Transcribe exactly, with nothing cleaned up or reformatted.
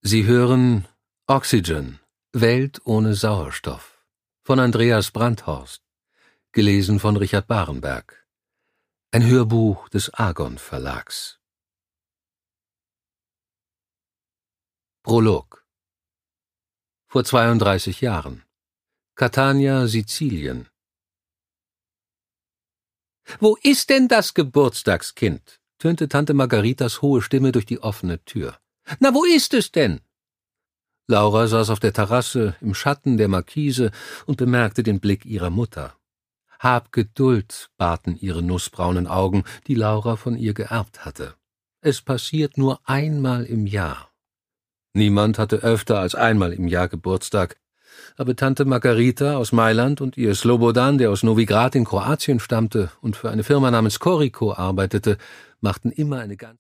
Sie hören Oxygen, Welt ohne Sauerstoff von Andreas Brandhorst, gelesen von Richard Barenberg. Ein Hörbuch des Argon Verlags. Prolog. Vor zweiunddreißig Jahren. Catania, Sizilien. »Wo ist denn das Geburtstagskind?« tönte Tante Margaritas hohe Stimme durch die offene Tür. »Na, wo ist es denn?« Laura saß auf der Terrasse im Schatten der Markise und bemerkte den Blick ihrer Mutter. »Hab Geduld«, baten ihre nussbraunen Augen, die Laura von ihr geerbt hatte. »Es passiert nur einmal im Jahr.« Niemand hatte öfter als einmal im Jahr Geburtstag, aber Tante Margarita aus Mailand und ihr Slobodan, der aus Novigrad in Kroatien stammte und für eine Firma namens Koriko arbeitete, machten immer eine ganz